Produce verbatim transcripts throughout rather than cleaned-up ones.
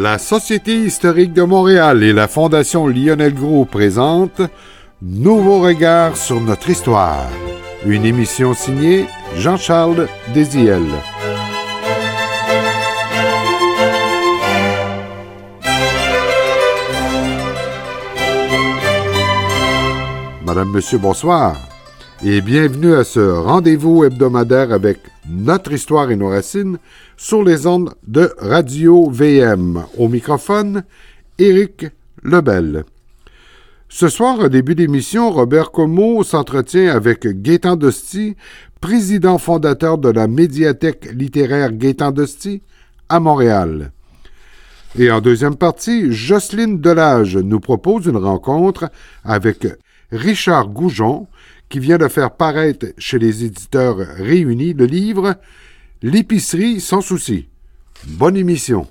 La Société historique de Montréal et la Fondation Lionel Groulx présentent Nouveau regard sur notre histoire. Une émission signée Jean-Charles Déziel. Madame, Monsieur, bonsoir. Et bienvenue à ce rendez-vous hebdomadaire avec notre histoire et nos racines sur les ondes de Radio V M. Au microphone, Éric Lebel. Ce soir, au début d'émission, Robert Comeau s'entretient avec Gaétan Dostie, président fondateur de la médiathèque littéraire Gaétan Dostie à Montréal. Et en deuxième partie, Jocelyne Delage nous propose une rencontre avec Richard Goujon, qui vient de faire paraître chez les éditeurs réunis le livre « L'épicerie sans souci ». Bonne émission.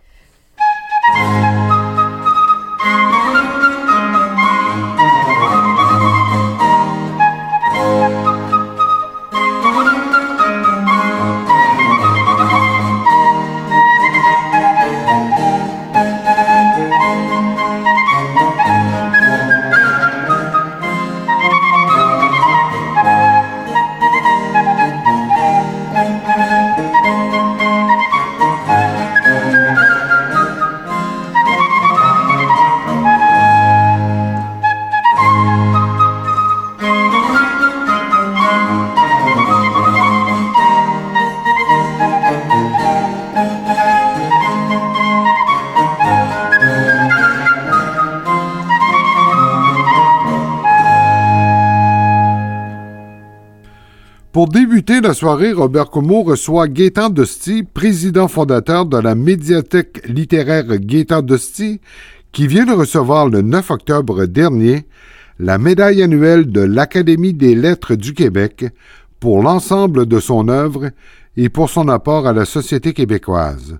Pour débuter la soirée, Robert Comeau reçoit Gaétan Dostie, président fondateur de la médiathèque littéraire Gaétan Dostie, qui vient de recevoir le neuf octobre dernier la médaille annuelle de l'Académie des lettres du Québec pour l'ensemble de son œuvre et pour son apport à la société québécoise.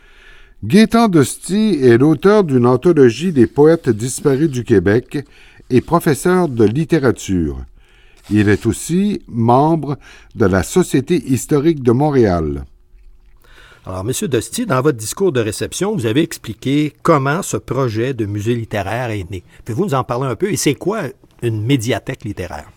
Gaétan Dostie est l'auteur d'une anthologie des poètes disparus du Québec et professeur de littérature. Il est aussi membre de la Société historique de Montréal. Alors, M. Dostie, dans votre discours de réception, vous avez expliqué comment ce projet de musée littéraire est né. Pouvez-vous nous en parler un peu? Et c'est quoi une médiathèque littéraire?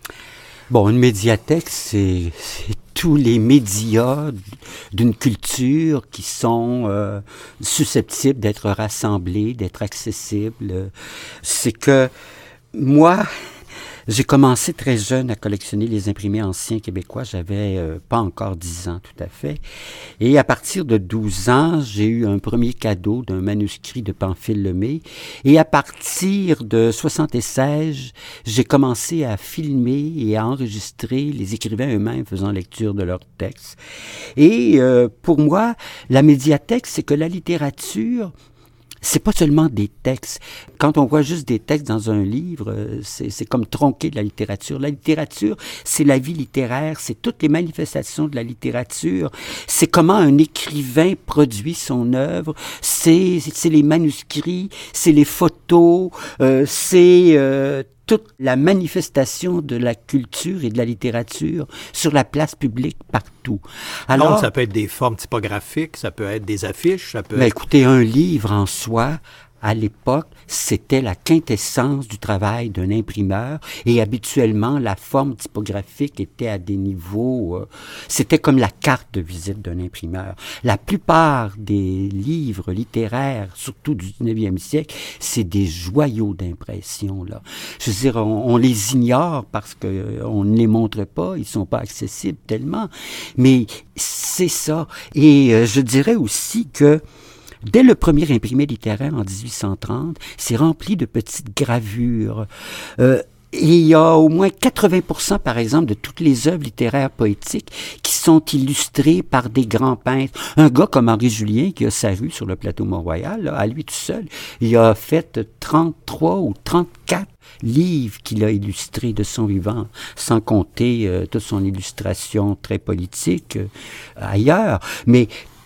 Bon, une médiathèque, c'est, c'est tous les médias d'une culture qui sont euh, susceptibles d'être rassemblés, d'être accessibles. C'est que moi... J'ai commencé très jeune à collectionner les imprimés anciens québécois. J'avais euh, pas encore dix ans tout à fait. Et à partir de douze ans, j'ai eu un premier cadeau d'un manuscrit de Pamphile Lemay. Et à partir de soixante-seize, j'ai commencé à filmer et à enregistrer les écrivains eux-mêmes faisant lecture de leurs textes. Et euh, pour moi, la médiathèque, c'est que la littérature... c'est pas seulement des textes. Quand on voit juste des textes dans un livre, c'est, c'est comme tronquer de la littérature. La littérature, c'est la vie littéraire, c'est toutes les manifestations de la littérature. C'est comment un écrivain produit son œuvre, c'est, c'est les manuscrits, c'est les photos, euh, c'est... Euh, toute la manifestation de la culture et de la littérature sur la place publique partout. Alors, Donc, ça peut être des formes typographiques, ça peut être des affiches, ça peut ben, être... Écoutez, un livre en soi, à l'époque, c'était la quintessence du travail d'un imprimeur et habituellement, la forme typographique était à des niveaux... Euh, c'était comme la carte de visite d'un imprimeur. La plupart des livres littéraires, surtout du dix-neuvième siècle, c'est des joyaux d'impression, là. Je veux dire, on, on les ignore parce qu'on euh, ne les montre pas, ils ne sont pas accessibles tellement, mais c'est ça. Et euh, je dirais aussi que dès le premier imprimé littéraire en dix-huit cent trente, c'est rempli de petites gravures. Euh, et il y a au moins quatre-vingts pour cent, par exemple, de toutes les œuvres littéraires poétiques qui sont illustrées par des grands peintres. Un gars comme Henri Julien, qui a sa rue sur le plateau Mont-Royal, là, à lui tout seul, il a fait trente-trois ou trente-quatre livres qu'il a illustrés de son vivant, sans compter euh, toute son illustration très politique euh, ailleurs. Mais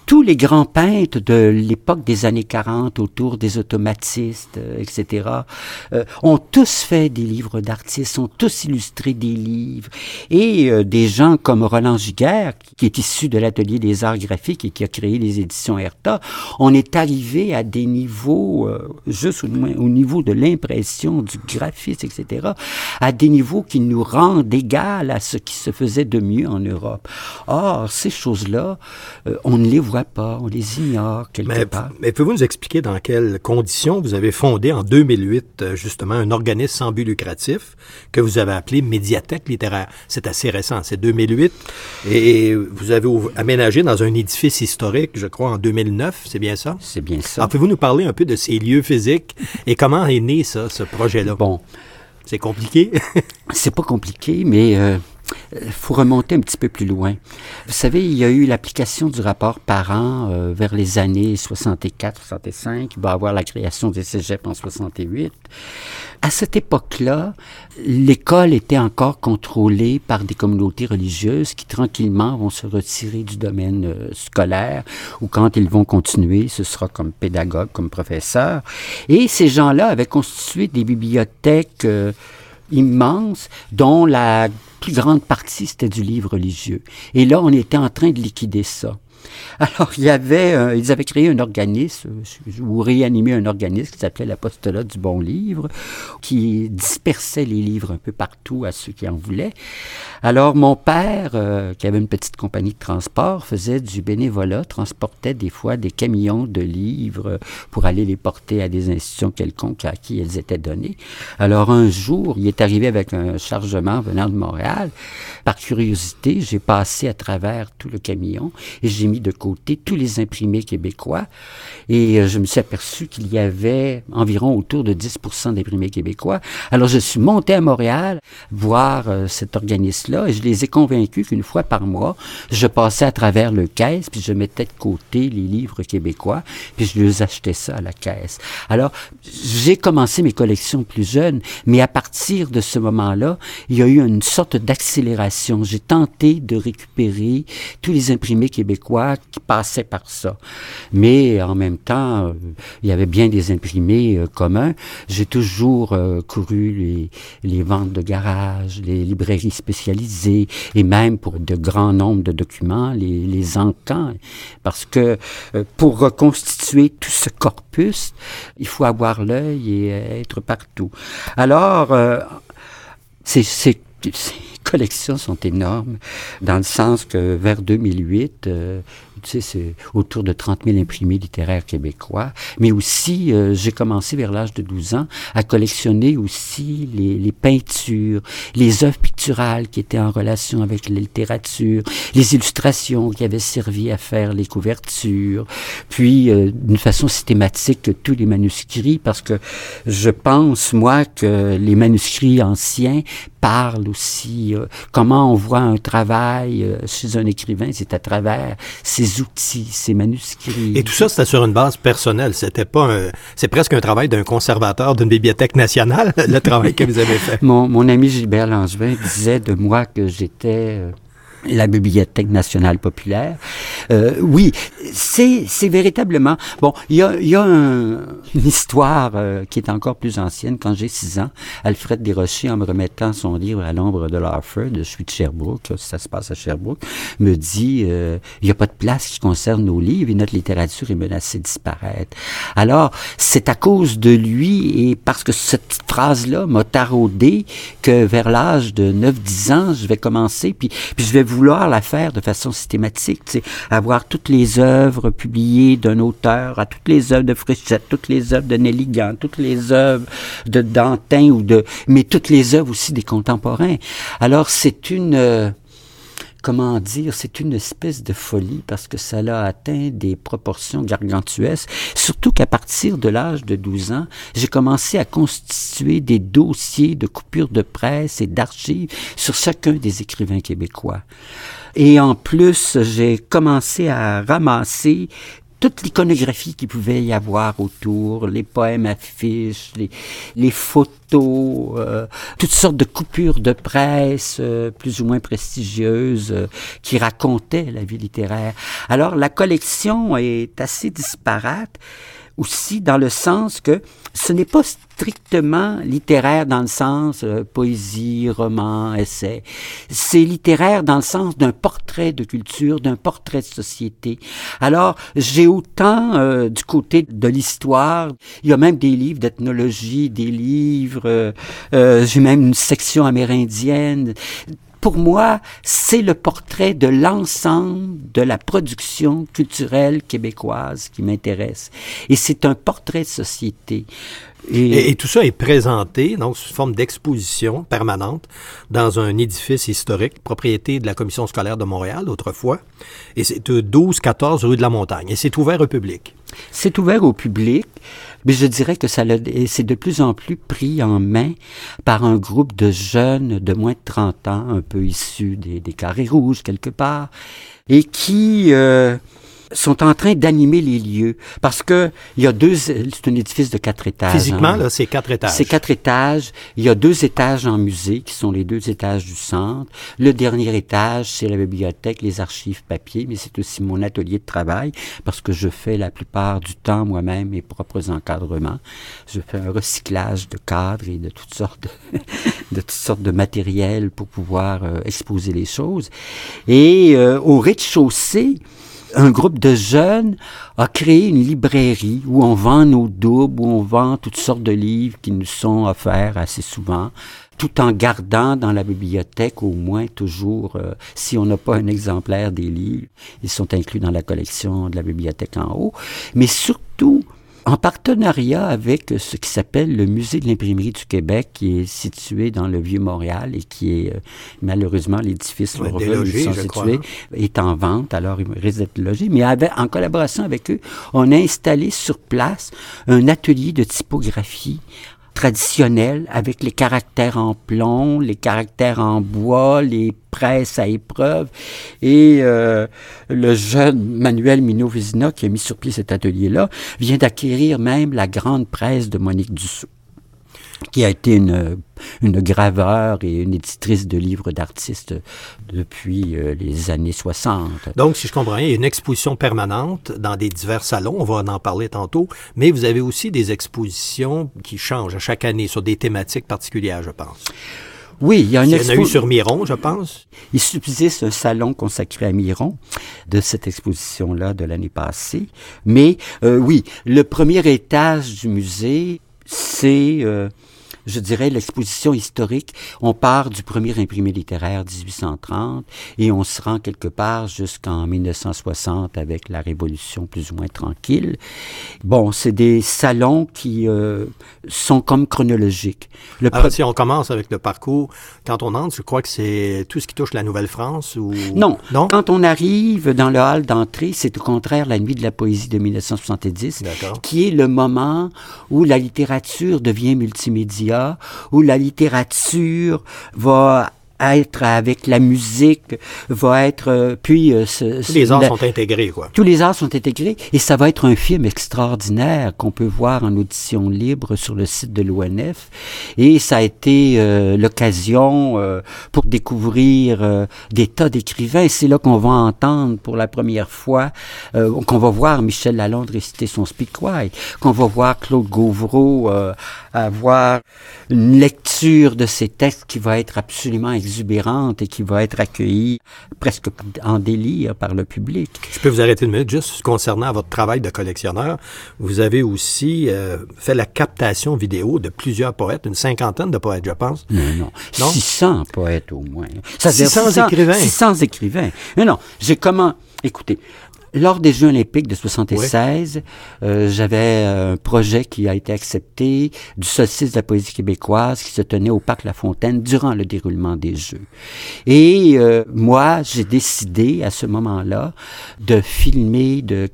tous les grands peintres de l'époque des années quarante, autour des automatistes, euh, et cetera, euh, ont tous fait des livres d'artistes, ont tous illustré des livres. Et euh, des gens comme Roland Giguère, qui est issu de l'atelier des arts graphiques et qui a créé les éditions Herta, on est arrivé à des niveaux, euh, juste au, au niveau de l'impression, du graphisme, et cetera, à des niveaux qui nous rendent égal à ce qui se faisait de mieux en Europe. Or, ces choses-là, euh, on ne les voit pas, on les ignore quelque mais, part. Mais pouvez-vous nous expliquer dans quelles conditions vous avez fondé en deux mille huit, justement, un organisme sans but lucratif que vous avez appelé Médiathèque littéraire? C'est assez récent, c'est deux mille huit, et vous avez aménagé dans un édifice historique, je crois, en deux mille neuf, c'est bien ça? C'est bien ça. Alors, pouvez-vous nous parler un peu de ces lieux physiques et comment est né ça, ce projet-là? Bon. C'est compliqué? C'est pas compliqué, mais euh, faut remonter un petit peu plus loin. Vous savez, il y a eu l'application du rapport Parent euh, vers les années soixante-quatre soixante-cinq. Il va y avoir la création des cégeps en soixante-huit. À cette époque-là, l'école était encore contrôlée par des communautés religieuses qui tranquillement vont se retirer du domaine euh, scolaire, ou quand ils vont continuer, ce sera comme pédagogue, comme professeur. Et ces gens-là avaient constitué des bibliothèques euh, immenses, dont la plus grande partie, c'était du livre religieux. Et là, on était en train de liquider ça. Alors, il y avait, euh, ils avaient créé un organisme, ou réanimé un organisme qui s'appelait l'Apostolat du Bon Livre, qui dispersait les livres un peu partout à ceux qui en voulaient. Alors, mon père, euh, qui avait une petite compagnie de transport, faisait du bénévolat, transportait des fois des camions de livres pour aller les porter à des institutions quelconques à qui elles étaient données. Alors, un jour, il est arrivé avec un chargement venant de Montréal. Par curiosité, j'ai passé à travers tout le camion et j'ai mis de côté tous les imprimés québécois et je me suis aperçu qu'il y avait environ autour de dix pour cent d'imprimés québécois. Alors, je suis monté à Montréal voir euh, cet organisme-là et je les ai convaincus qu'une fois par mois, je passais à travers le caisse puis je mettais de côté les livres québécois puis je les achetais ça à la caisse. Alors, j'ai commencé mes collections plus jeunes, mais à partir de ce moment-là, il y a eu une sorte d'accélération. J'ai tenté de récupérer tous les imprimés québécois qui passaient par ça. Mais en même temps, euh, il y avait bien des imprimés euh, communs. J'ai toujours euh, couru les, les ventes de garage, les librairies spécialisées et même pour de grands nombres de documents, les, les encans. Parce que euh, pour reconstituer tout ce corpus, il faut avoir l'œil et être partout. Alors, euh, c'est... c'est Ces collections sont énormes, dans le sens que vers deux mille huit, euh, tu sais, c'est autour de trente mille imprimés littéraires québécois, mais aussi, euh, j'ai commencé vers l'âge de douze ans à collectionner aussi les, les peintures, les œuvres picturales qui étaient en relation avec la littérature, les illustrations qui avaient servi à faire les couvertures, puis euh, d'une façon systématique tous les manuscrits, parce que je pense, moi, que les manuscrits anciens parlent aussi, euh, comment on voit un travail euh, chez un écrivain, c'est à travers ses outils, ses manuscrits. Et tout ça, c'était sur une base personnelle. C'était pas un, c'est presque un travail d'un conservateur d'une bibliothèque nationale, le travail que vous avez fait. Mon, mon ami Gilbert Langevin disait de moi que j'étais... Euh, la Bibliothèque nationale populaire. Euh, oui, c'est, c'est véritablement... Bon, il y a, y a un, une histoire euh, qui est encore plus ancienne. Quand j'ai six ans, Alfred Desrochers, en me remettant son livre À l'ombre de l'Arthur, je suis de Sherbrooke, ça se passe à Sherbrooke, me dit, euh, il n'y a pas de place qui concerne nos livres et notre littérature est menacée de disparaître. Alors, c'est à cause de lui et parce que cette phrase-là m'a taraudé que vers l'âge de neuf dix ans, je vais commencer, puis, puis je vais vouloir la faire de façon systématique, tu sais, avoir toutes les œuvres publiées d'un auteur, à toutes les œuvres de Fréchette, toutes les œuvres de Nelligan, toutes les œuvres de Dantin, ou de, mais toutes les œuvres aussi des contemporains. Alors, c'est une... Euh, comment dire, c'est une espèce de folie parce que ça a atteint des proportions gargantuesques, surtout qu'à partir de l'âge de douze ans, j'ai commencé à constituer des dossiers de coupures de presse et d'archives sur chacun des écrivains québécois. Et en plus, j'ai commencé à ramasser toute l'iconographie qu'il pouvait y avoir autour, les poèmes affiches, les, les photos, euh, toutes sortes de coupures de presse, euh, plus ou moins prestigieuses, euh, qui racontaient la vie littéraire. Alors, la collection est assez disparate, aussi dans le sens que ce n'est pas strictement littéraire dans le sens euh, poésie, roman, essai. C'est littéraire dans le sens d'un portrait de culture, d'un portrait de société. Alors, j'ai autant euh, du côté de l'histoire, il y a même des livres d'ethnologie, des livres, euh, euh, j'ai même une section amérindienne. Pour moi, c'est le portrait de l'ensemble de la production culturelle québécoise qui m'intéresse. Et c'est un portrait de société. Et, et, et tout ça est présenté donc sous forme d'exposition permanente dans un édifice historique, propriété de la Commission scolaire de Montréal autrefois. Et c'est douze quatorze rue de la Montagne. Et c'est ouvert au public. C'est ouvert au public, mais je dirais que ça l'a, c'est de plus en plus pris en main par un groupe de jeunes de moins de trente ans, un peu issus des, des Carrés Rouges quelque part, et qui euh, sont en train d'animer les lieux. Parce que il y a deux, c'est un édifice de quatre étages. Physiquement, hein. là, c'est quatre étages. C'est quatre étages. Il y a deux étages en musée, qui sont les deux étages du centre. Le dernier étage, c'est la bibliothèque, les archives papier, mais c'est aussi mon atelier de travail, parce que je fais la plupart du temps moi-même mes propres encadrements. Je fais un recyclage de cadres et de toutes sortes de, de toutes sortes de matériel pour pouvoir euh, exposer les choses. Et euh, au rez-de-chaussée, un groupe de jeunes a créé une librairie où on vend nos doubles, où on vend toutes sortes de livres qui nous sont offerts assez souvent, tout en gardant dans la bibliothèque au moins toujours, euh, si on n'a pas un exemplaire des livres, ils sont inclus dans la collection de la bibliothèque en haut, mais surtout en partenariat avec ce qui s'appelle le Musée de l'imprimerie du Québec, qui est situé dans le Vieux-Montréal et qui est, euh, malheureusement, l'édifice ouais, où ils sont situés crois, hein? est en vente, alors il risque d'être logé. Mais avec, en collaboration avec eux, on a installé sur place un atelier de typographie traditionnel avec les caractères en plomb, les caractères en bois, les presses à épreuve. Et euh, le jeune Manuel Minot-Vézina, qui a mis sur pied cet atelier-là, vient d'acquérir même la grande presse de Monique Dussault, qui a été une, une graveure et une éditrice de livres d'artistes depuis euh, les années soixante. Donc, si je comprends bien, il y a une exposition permanente dans des divers salons, on va en parler tantôt, mais vous avez aussi des expositions qui changent à chaque année sur des thématiques particulières, je pense. Oui, il y a une exposition. Il y en a eu sur Miron, je pense. Il subsiste un salon consacré à Miron de cette exposition-là de l'année passée. Mais euh, oui, le premier étage du musée, c'est, euh, je dirais, l'exposition historique. On part du premier imprimé littéraire dix-huit cent trente et on se rend quelque part jusqu'en mille neuf cent soixante avec la Révolution plus ou moins tranquille. Bon, c'est des salons qui euh, sont comme chronologiques. Le Alors, pro- si on commence avec le parcours, quand on entre, je crois que c'est tout ce qui touche la Nouvelle-France ou... Non. non, quand on arrive dans le hall d'entrée, c'est au contraire la Nuit de la poésie de mille neuf cent soixante-dix, D'accord. qui est le moment où la littérature devient multimédia, où la littérature va être avec la musique, va être... Euh, puis euh, ce, Tous les arts la, sont intégrés, quoi. Tous les arts sont intégrés et ça va être un film extraordinaire qu'on peut voir en audition libre sur le site de l'O N F. Et ça a été euh, l'occasion euh, pour découvrir euh, des tas d'écrivains. Et c'est là qu'on va entendre pour la première fois, euh, qu'on va voir Michel Lalonde réciter son Speak-Why, qu'on va voir Claude Gauvreau euh, avoir une lecture de ses textes qui va être absolument exubérante et qui va être accueillie presque en délire par le public. Je peux vous arrêter une minute, juste concernant votre travail de collectionneur. Vous avez aussi euh, fait la captation vidéo de plusieurs poètes, une cinquantaine de poètes, je pense. Non, non. non? six cents poètes au moins. Ça six cents écrivains. six cents écrivains. Non, non. J'ai comment... Écoutez... Lors des Jeux olympiques de soixante-seize, oui. euh, j'avais un projet qui a été accepté du solstice de la poésie québécoise qui se tenait au Parc La Fontaine durant le déroulement des Jeux. Et euh, moi, j'ai décidé à ce moment-là de filmer, de capter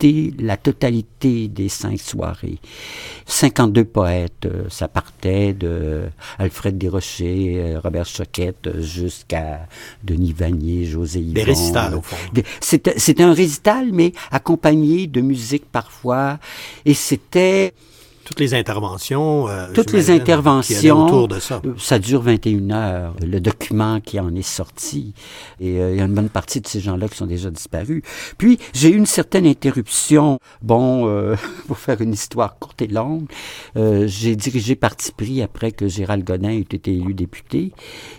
visiter la totalité des cinq soirées. cinquante-deux poètes, euh, ça partait de Alfred Desrochers, euh, Robert Choquette, euh, jusqu'à Denis Vanier, José Yvon. Des récitals, au fond. Des, c'était, c'était un récital, mais accompagné de musique parfois, et c'était... Toutes les interventions. Euh, Toutes les interventions. Autour de ça. Ça dure vingt et une heures. Le document qui en est sorti. Et euh, il y a une bonne partie de ces gens-là qui sont déjà disparus. Puis, j'ai eu une certaine interruption. Bon, euh, pour faire une histoire courte et longue, euh, j'ai dirigé Parti pris après que Gérald Godin ait été élu député.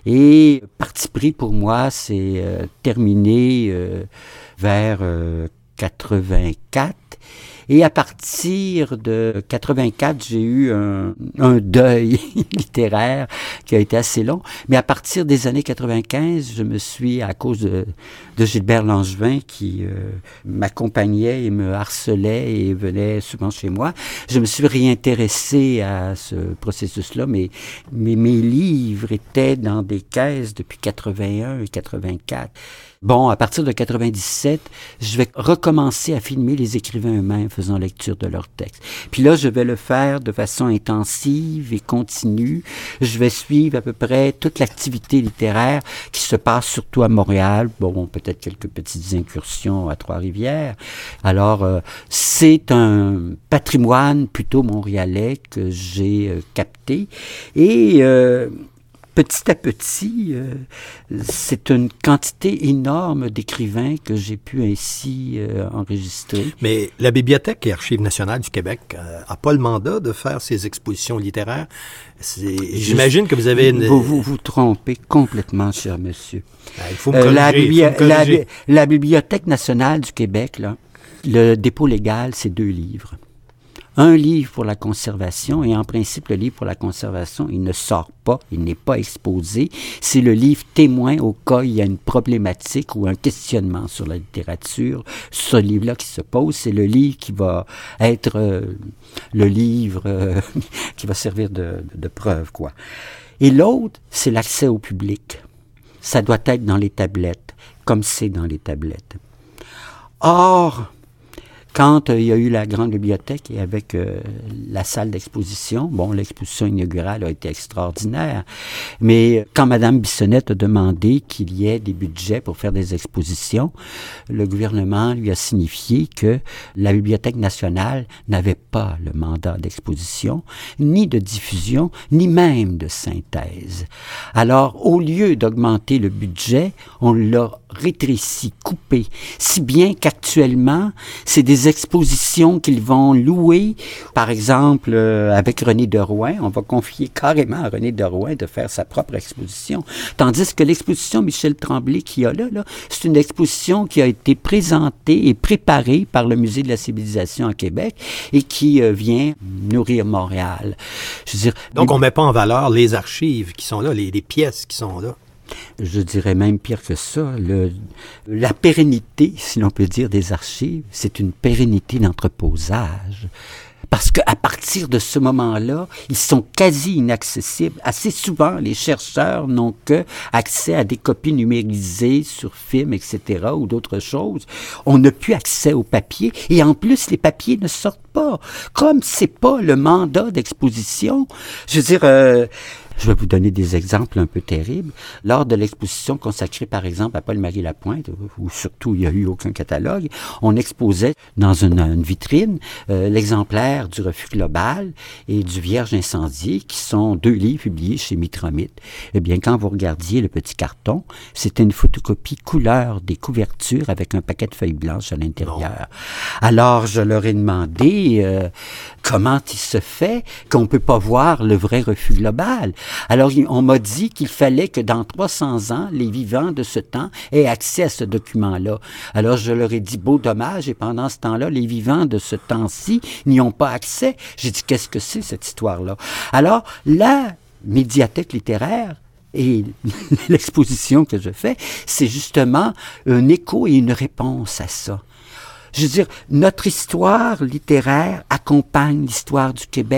Et Parti pris, pour moi, c'est euh, terminé euh, vers euh, quatre-vingt-quatre. Et à partir de quatre-vingt-quatre, j'ai eu un, un deuil littéraire qui a été assez long. Mais à partir des années quatre-vingt-quinze, je me suis, à cause de, de Gilbert Langevin, qui euh, m'accompagnait et me harcelait et venait souvent chez moi, je me suis réintéressé à ce processus-là. Mais, mais mes livres étaient dans des caisses depuis quatre-vingt-un et quatre-vingt-quatre. Bon, à partir de quatre-vingt-dix-sept, je vais recommencer à filmer les écrivains eux-mêmes faisant lecture de leurs textes. Puis là, je vais le faire de façon intensive et continue. Je vais suivre à peu près toute l'activité littéraire qui se passe surtout à Montréal. Bon, peut-être quelques petites incursions à Trois-Rivières. Alors, euh, c'est un patrimoine plutôt montréalais que j'ai euh, capté. Et... Euh, Petit à petit, euh, c'est une quantité énorme d'écrivains que j'ai pu ainsi euh, enregistrer. Mais la Bibliothèque et Archives nationales du Québec n'a euh, pas le mandat de faire ces expositions littéraires. C'est, j'imagine que vous avez... Une... Vous, vous vous trompez complètement, cher monsieur. Ah, il faut me corriger, euh, la, bibli- faut me la, la Bibliothèque nationale du Québec, là, le dépôt légal, c'est deux livres. Un livre pour la conservation, et en principe, le livre pour la conservation, il ne sort pas, il n'est pas exposé. C'est le livre témoin au cas où il y a une problématique ou un questionnement sur la littérature. Ce livre-là qui se pose, c'est le livre qui va être euh, le livre euh, qui va servir de, de preuve, quoi. Et l'autre, c'est l'accès au public. Ça doit être dans les tablettes, comme c'est dans les tablettes. Or, quand euh, il y a eu la grande bibliothèque et avec euh, la salle d'exposition, bon, l'exposition inaugurale a été extraordinaire, mais quand Mme Bissonnette a demandé qu'il y ait des budgets pour faire des expositions, le gouvernement lui a signifié que la Bibliothèque nationale n'avait pas le mandat d'exposition, ni de diffusion, ni même de synthèse. Alors, au lieu d'augmenter le budget, on l'a rétréci, coupé, si bien qu'actuellement, c'est des expositions qu'ils vont louer. Par exemple, euh, avec René Derouin, on va confier carrément à René Derouin de faire sa propre exposition. Tandis que l'exposition Michel Tremblay qu'il y a là, là, c'est une exposition qui a été présentée et préparée par le Musée de la civilisation à Québec et qui euh, vient nourrir Montréal. Je veux dire, donc, les... on ne met pas en valeur les archives qui sont là, les, les pièces qui sont là. Je dirais même pire que ça, le, la pérennité, si l'on peut dire, des archives, c'est une pérennité d'entreposage. Parce qu'à partir de ce moment-là, ils sont quasi inaccessibles. Assez souvent, les chercheurs n'ont que accès à des copies numérisées sur film, et cetera, ou d'autres choses. On n'a plus accès au papier. Et en plus, les papiers ne sortent pas. Comme c'est pas le mandat d'exposition, je veux dire... Euh, Je vais vous donner des exemples un peu terribles. Lors de l'exposition consacrée, par exemple, à Paul-Marie Lapointe, où surtout il n'y a eu aucun catalogue, on exposait dans une, une vitrine euh, l'exemplaire du Refus global et du Vierge incendié, qui sont deux livres publiés chez Mitromite. Eh bien, quand vous regardiez le petit carton, c'était une photocopie couleur des couvertures avec un paquet de feuilles blanches à l'intérieur. Non. Alors, je leur ai demandé euh, comment il se fait qu'on ne peut pas voir le vrai Refus global. Alors, on m'a dit qu'il fallait que dans trois cents ans, les vivants de ce temps aient accès à ce document-là. Alors, je leur ai dit, beau dommage, et pendant ce temps-là, les vivants de ce temps-ci n'y ont pas accès. J'ai dit, qu'est-ce que c'est, cette histoire-là? Alors, la médiathèque littéraire et l'exposition que je fais, c'est justement un écho et une réponse à ça. Je veux dire, notre histoire littéraire accompagne l'histoire du Québec à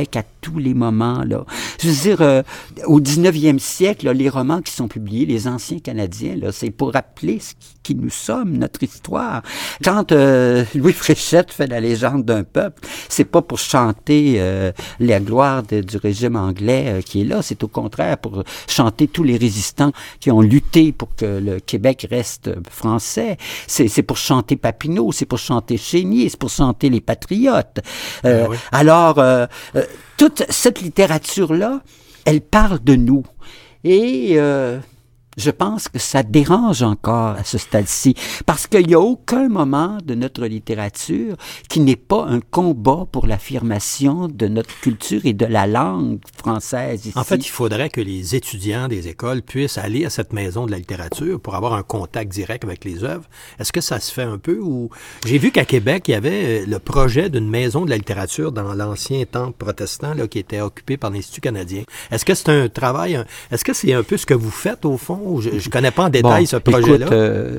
tous les moments, là. Je veux dire, euh, au dix-neuvième siècle, là, les romans qui sont publiés, les anciens Canadiens, là, c'est pour rappeler ce qui, qui nous sommes, notre histoire. Quand euh, Louis Fréchette fait la légende d'un peuple, c'est pas pour chanter euh, la gloire de, du régime anglais euh, qui est là, c'est au contraire pour chanter tous les résistants qui ont lutté pour que le Québec reste français. C'est, c'est pour chanter Papineau, c'est pour chanter Chénier, c'est pour chanter les patriotes. Euh, ah oui. Alors, euh, euh, toute cette littérature-là, elle parle de nous. Et euh, je pense que ça dérange encore à ce stade-ci, parce qu'il n'y a aucun moment de notre littérature qui n'est pas un combat pour l'affirmation de notre culture et de la langue française ici. En fait, il faudrait que les étudiants des écoles puissent aller à cette maison de la littérature pour avoir un contact direct avec les œuvres. Est-ce que ça se fait un peu? Ou j'ai vu qu'à Québec, il y avait le projet d'une maison de la littérature dans l'ancien temple protestant là, qui était occupé par l'Institut canadien. Est-ce que c'est un travail, un... est-ce que c'est un peu ce que vous faites au fond? Je ne connais pas en détail bon, ce projet-là. Écoute, euh,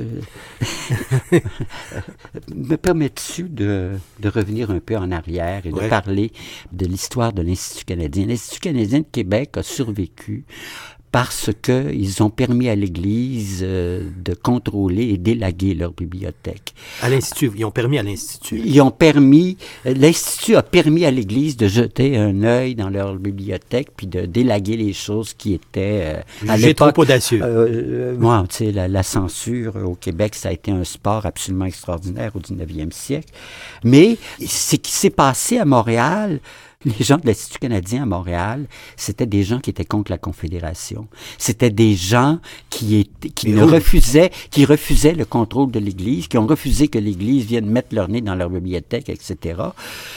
me permets-tu de, de revenir un peu en arrière et de ouais. parler de l'histoire de l'Institut canadien? L'Institut canadien de Québec a survécu parce qu'ils ont permis à l'Église euh, de contrôler et d'élaguer leur bibliothèque. À l'Institut, ils ont permis à l'Institut. Ils ont permis, l'Institut a permis à l'Église de jeter un œil dans leur bibliothèque puis de d'élaguer les choses qui étaient euh, à l'époque trop audacieux. Euh, moi, tu sais, la, la censure au Québec, ça a été un sport absolument extraordinaire au dix-neuvième siècle. Mais ce qui s'est passé à Montréal, les gens de l'Institut canadien à Montréal, c'était des gens qui étaient contre la Confédération. C'était des gens qui étaient, qui ne refusaient, qui refusaient le contrôle de l'Église, qui ont refusé que l'Église vienne mettre leur nez dans leur bibliothèque, et cetera.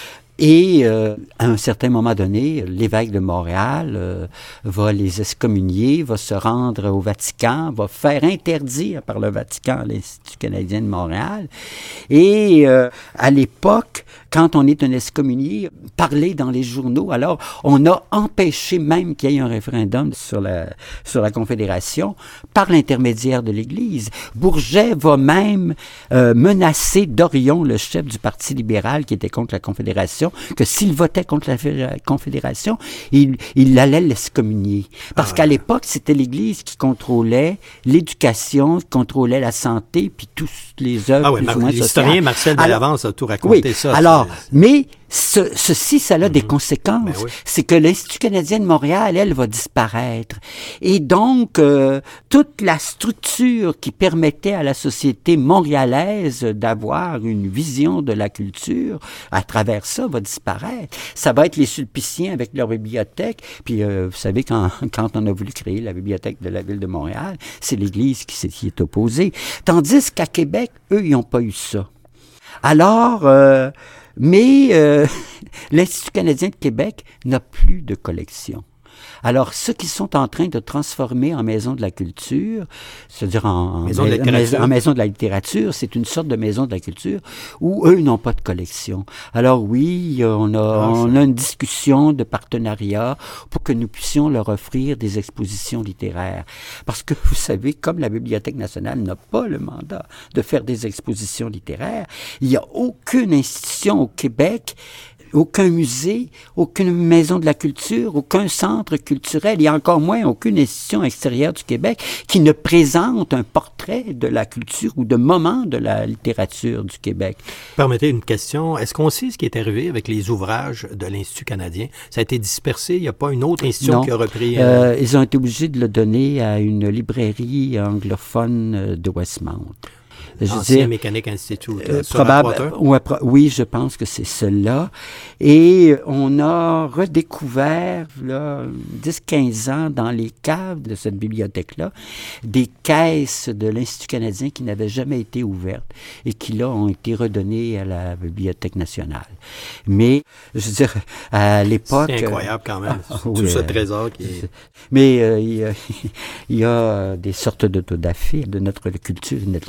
Et euh, à un certain moment donné, l'évêque de Montréal euh, va les excommunier, va se rendre au Vatican, va faire interdire par le Vatican l'Institut canadien de Montréal. Et euh, à l'époque, quand on est un excommunié, parler dans les journaux, alors on a empêché même qu'il y ait un référendum sur la, sur la Confédération par l'intermédiaire de l'Église. Bourget va même euh, menacer Dorion, le chef du Parti libéral qui était contre la Confédération, que s'il votait contre la Confédération, il, il allait l'excommunier. Parce ah, qu'à l'époque, c'était l'Église qui contrôlait l'éducation, qui contrôlait la santé, puis toutes les œuvres ah oui, plus Mar- ou moins l'historien Marcel Bellavance a tout raconté oui, ça. Alors, mais ce, ceci, ça a mm-hmm. des conséquences. Ben oui. C'est que l'Institut canadien de Montréal, elle, va disparaître. Et donc, euh, toute la structure qui permettait à la société montréalaise d'avoir une vision de la culture, à travers ça, va disparaître. Ça va être les Sulpiciens avec leur bibliothèque. Puis, euh, vous savez, quand, quand on a voulu créer la bibliothèque de la ville de Montréal, c'est l'Église qui s'y est opposée. Tandis qu'à Québec, eux, ils n'ont pas eu ça. Alors, euh, mais euh, l'Institut canadien de Québec n'a plus de collection. Alors, ceux qui sont en train de transformer en maison de la culture, c'est-à-dire en, en, maison, de maison, en maison de la littérature, c'est une sorte de maison de la culture où eux n'ont pas de collection. Alors oui, on a, ah, on a une discussion de partenariat pour que nous puissions leur offrir des expositions littéraires. Parce que, vous savez, comme la Bibliothèque nationale n'a pas le mandat de faire des expositions littéraires, il n'y a aucune institution au Québec, aucun musée, aucune maison de la culture, aucun centre culturel, et encore moins aucune institution extérieure du Québec qui ne présente un portrait de la culture ou de moments de la littérature du Québec. Permettez une question. Est-ce qu'on sait ce qui est arrivé avec les ouvrages de l'Institut canadien? Ça a été dispersé? Il n'y a pas une autre institution non. qui a repris? Euh... Euh, ils ont été obligés de le donner à une librairie anglophone de Westmount. Je Ancien dire, Mécanique Institute. Euh, probable, ouais, pro- oui, je pense que c'est cela. Et on a redécouvert, là, dix quinze ans, dans les caves de cette bibliothèque-là, des caisses de l'Institut canadien qui n'avaient jamais été ouvertes et qui, là, ont été redonnées à la Bibliothèque nationale. Mais, je veux dire, à l'époque... C'est incroyable quand même, ah, tout oui, ce trésor qui est... Mais euh, il, y a, il y a des sortes d'autodafés de notre culture et de notre littérature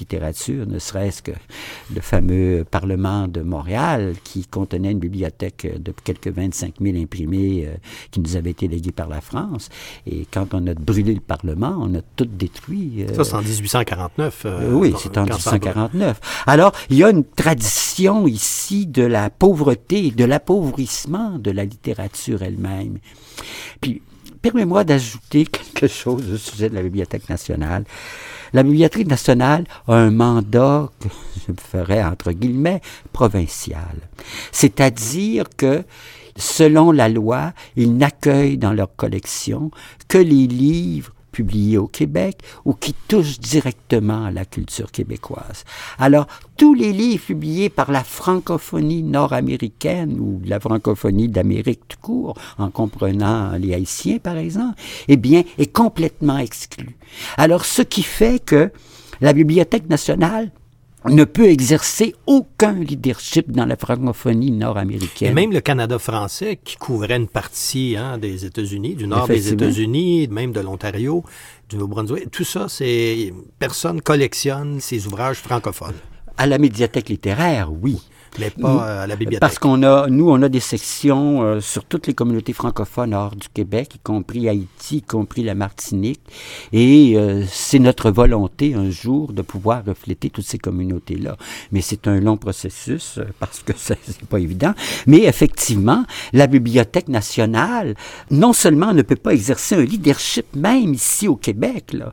littérature, ne serait-ce que le fameux Parlement de Montréal qui contenait une bibliothèque de quelques vingt-cinq mille imprimés euh, qui nous avait été légués par la France. Et quand on a brûlé le Parlement, on a tout détruit. Euh, ça, c'est en dix-huit cent quarante-neuf. Euh, oui, c'est en dix-huit cent quarante-neuf. Alors, il y a une tradition ici de la pauvreté, de l'appauvrissement de la littérature elle-même. Puis, permets-moi d'ajouter quelque chose au sujet de la Bibliothèque nationale. La Bibliothèque nationale a un mandat, que je ferais entre guillemets, provincial. C'est-à-dire que, selon la loi, ils n'accueillent dans leur collection que les livres publiés au Québec ou qui touchent directement à la culture québécoise. Alors, tous les livres publiés par la francophonie nord-américaine ou la francophonie d'Amérique tout court, en comprenant les Haïtiens, par exemple, eh bien, est complètement exclu. Alors, ce qui fait que la Bibliothèque nationale ne peut exercer aucun leadership dans la francophonie nord-américaine. Et même le Canada français, qui couvrait une partie hein, des États-Unis, du nord des États-Unis, même de l'Ontario, du Nouveau-Brunswick, tout ça, c'est personne collectionne ces ouvrages francophones. À la médiathèque littéraire, oui. Mais pas euh, à la bibliothèque. Parce qu'on a, nous, on a des sections euh, sur toutes les communautés francophones hors du Québec, y compris Haïti, y compris la Martinique. Et euh, c'est notre volonté, un jour, de pouvoir refléter toutes ces communautés-là. Mais c'est un long processus, euh, parce que c'est, c'est pas évident. Mais effectivement, la Bibliothèque nationale, non seulement ne peut pas exercer un leadership même ici au Québec, là,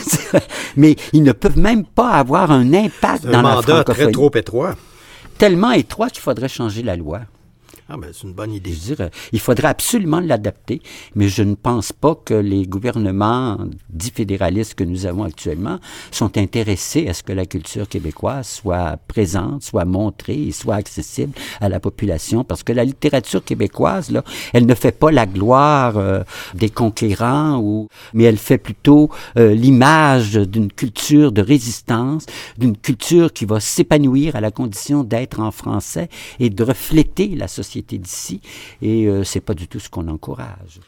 mais ils ne peuvent même pas avoir un impact c'est dans un la mandat francophonie. Très trop étroit. Tellement étroit qu'il faudrait changer la loi. Ah ben, c'est une bonne idée. Je veux dire, il faudrait absolument l'adapter, mais je ne pense pas que les gouvernements dits fédéralistes que nous avons actuellement sont intéressés à ce que la culture québécoise soit présente, soit montrée et soit accessible à la population, parce que la littérature québécoise, là, elle ne fait pas la gloire euh, des conquérants, ou, mais elle fait plutôt euh, l'image d'une culture de résistance, d'une culture qui va s'épanouir à la condition d'être en français et de refléter la société d'ici, et euh, c'est pas du tout ce qu'on encourage.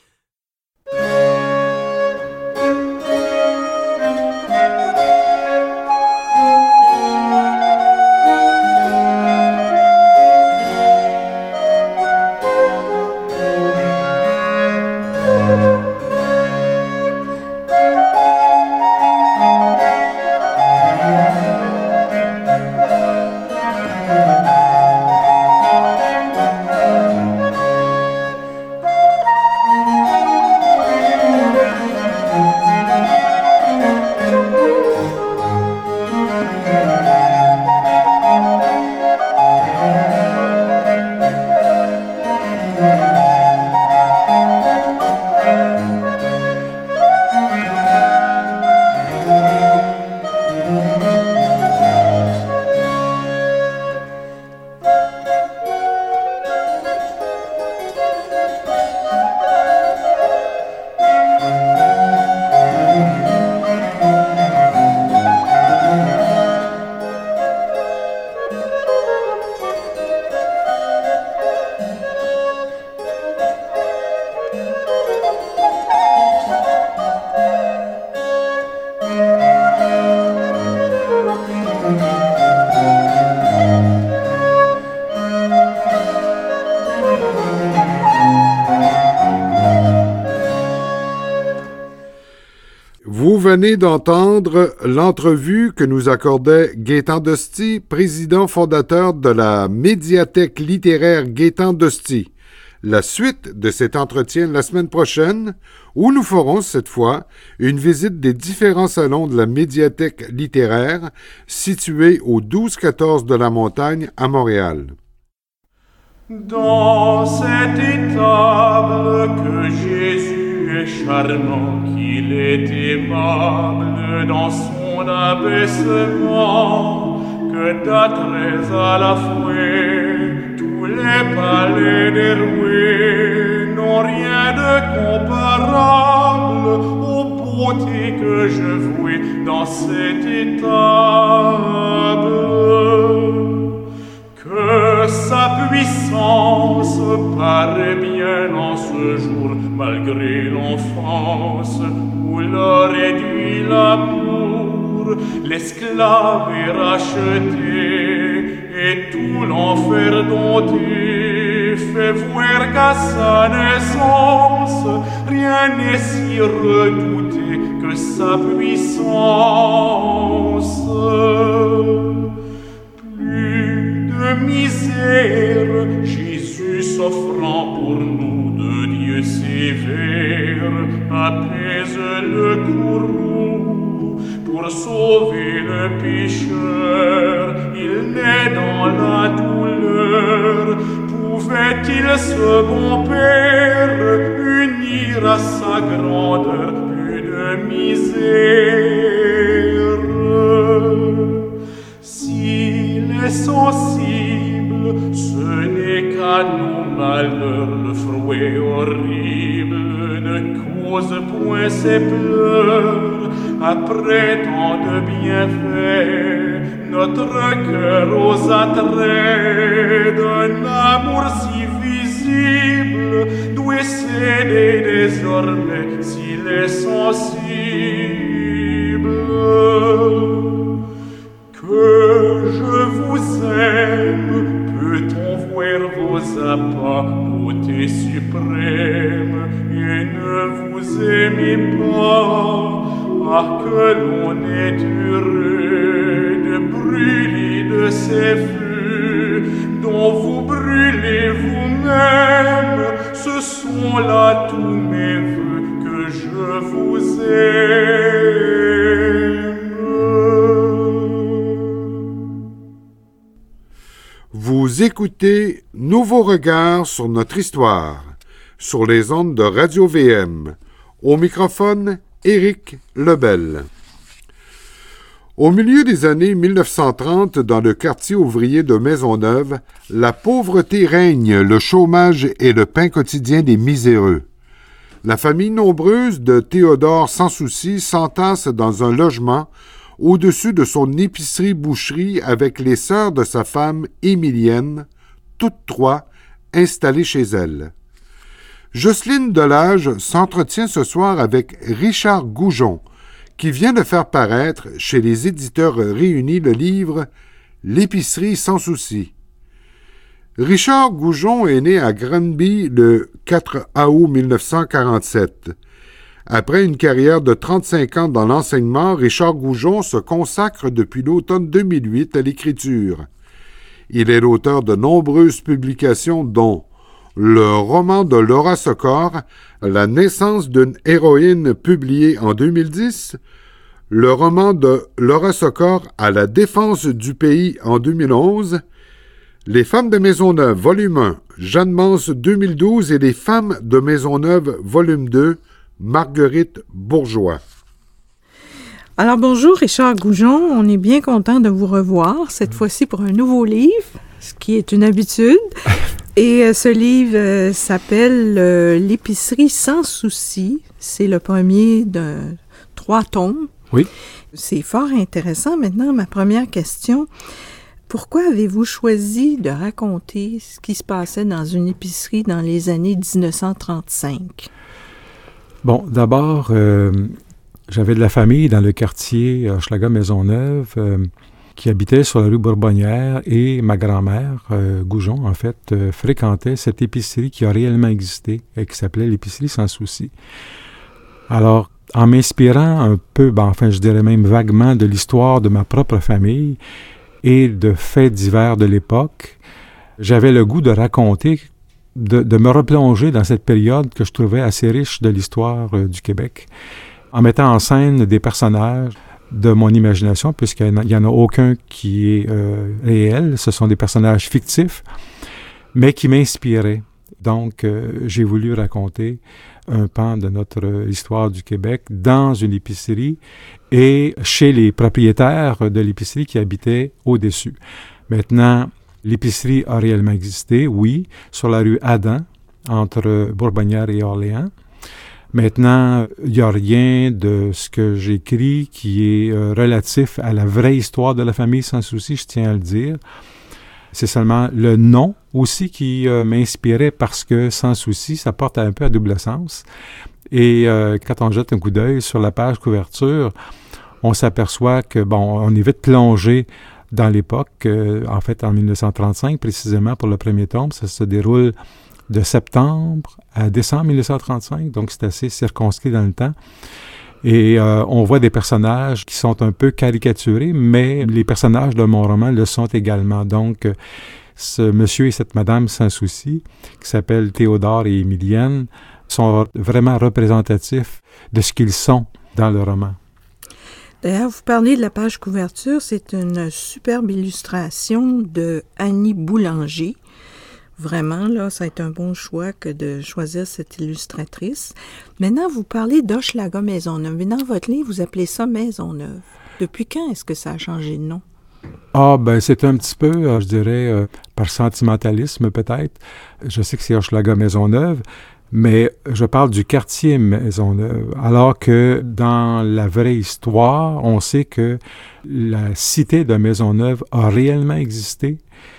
Vous venez d'entendre l'entrevue que nous accordait Gaétan Dostie, président fondateur de la médiathèque littéraire Gaétan Dostie. La suite de cet entretien la semaine prochaine, où nous ferons cette fois une visite des différents salons de la médiathèque littéraire située au douze quatorze de la Montagne à Montréal. Dans cette étable que Jésus est charmant, qu'il est aimable dans son abaissement, que d'attraits à la fouet, tous les palais déroués n'ont rien de comparable aux beautés que je vouais dans cette étable. Que sa puissance paraît bien en ce jour, malgré l'enfance où l'a réduit l'amour, l'esclave est racheté, et tout l'enfer dompté fait voir qu'à sa naissance, rien n'est si redouté que sa puissance. Plus de misère, Jésus s'offrant pour nous de Dieu sévère, apaise le courroux pour sauver le pécheur. Il naît dans la douleur. Pouvait-il ce bon Père unir à sa grandeur plus de misère? S'il est sensible, ce n'est qu'à nos malheurs le fruit horrible. Ne cause point ses pleurs après tant de bienfaits. Notre cœur aux attraits d'un amour si visible doit céder désormais s'il est sensible. Que je vous aime, peut-on voir vos appas, beauté suprême, et ne vous aimez pas? Ah, que l'on est heureux de brûler de ces feux dont vous brûlez vous-même. Ce sont là tous mes vœux que je vous aime. Vous écoutez Nouveau regard sur notre histoire, sur les ondes de Radio V M. Au microphone, Éric Lebel. Au milieu des années mille neuf cent trente, dans le quartier ouvrier de Maisonneuve, la pauvreté règne, le chômage et le pain quotidien des miséreux. La famille nombreuse de Théodore Sans Souci s'entasse dans un logement au-dessus de son épicerie-boucherie avec les sœurs de sa femme Émilienne, toutes trois installées chez elle. Jocelyne Delage s'entretient ce soir avec Richard Goujon, qui vient de faire paraître chez les éditeurs réunis le livre « L'épicerie sans souci ». Richard Goujon est né à Granby le quatre août mille neuf cent quarante-sept. Après une carrière de trente-cinq ans dans l'enseignement, Richard Goujon se consacre depuis l'automne deux mille huit à l'écriture. Il est l'auteur de nombreuses publications dont le roman de Laura Sokor, La naissance d'une héroïne, publié en deux mille dix, le roman de Laura Sokor, À la défense du pays, en deux mille onze, Les femmes de Maisonneuve, volume un, Jeanne Mance deux mille douze et Les femmes de Maisonneuve, volume deux, Marguerite Bourgeois. Alors bonjour Richard Goujon, on est bien content de vous revoir, cette fois-ci pour un nouveau livre, ce qui est une habitude. Et euh, ce livre euh, s'appelle euh, « L'épicerie sans souci ». C'est le premier de trois tomes. Oui. C'est fort intéressant. Maintenant, ma première question, pourquoi avez-vous choisi de raconter ce qui se passait dans une épicerie dans les années dix-neuf cent trente-cinq? Bon, d'abord, euh, j'avais de la famille dans le quartier Hochelaga-Maisonneuve, euh, qui habitait sur la rue Bourbonnière, et ma grand-mère, euh, Goujon, en fait, euh, fréquentait cette épicerie qui a réellement existé et qui s'appelait l'épicerie sans souci. Alors, en m'inspirant un peu, ben, enfin, je dirais même vaguement de l'histoire de ma propre famille et de faits divers de l'époque, j'avais le goût de raconter, de, de me replonger dans cette période que je trouvais assez riche de l'histoire euh, du Québec, en mettant en scène des personnages de mon imagination, puisqu'il n'y en a aucun qui est euh, réel. Ce sont des personnages fictifs, mais qui m'inspiraient. Donc, euh, j'ai voulu raconter un pan de notre histoire du Québec dans une épicerie et chez les propriétaires de l'épicerie qui habitaient au-dessus. Maintenant, l'épicerie a réellement existé, oui, sur la rue Adam, entre Bourbonnière et Orléans. Maintenant, il n'y a rien de ce que j'écris qui est euh, relatif à la vraie histoire de la famille Sans Souci, je tiens à le dire. C'est seulement le nom aussi qui euh, m'inspirait parce que Sans Souci, ça porte un peu à double sens. Et euh, quand on jette un coup d'œil sur la page couverture, on s'aperçoit que, bon, on est vite plongé dans l'époque, euh, en fait en dix-neuf cent trente-cinq précisément pour le premier tome, ça se déroule de septembre à décembre dix-neuf cent trente-cinq, donc c'est assez circonscrit dans le temps. Et euh, on voit des personnages qui sont un peu caricaturés, mais les personnages de mon roman le sont également. Donc, euh, ce monsieur et cette madame sans souci, qui s'appellent Théodore et Émilienne, sont vraiment représentatifs de ce qu'ils sont dans le roman. D'ailleurs, vous parlez de la page couverture, c'est une superbe illustration de Annie Boulanger. Vraiment, là, ça a été un bon choix que de choisir cette illustratrice. Maintenant, vous parlez d'Hochelaga Maisonneuve. Mais dans votre livre, vous appelez ça Maisonneuve. Depuis quand est-ce que ça a changé de nom? Ah, ben c'est un petit peu, euh, je dirais, euh, par sentimentalisme peut-être. Je sais que c'est Hochelaga Maisonneuve, mais je parle du quartier Maisonneuve. Alors que dans la vraie histoire, on sait que la cité de Maisonneuve a réellement existé.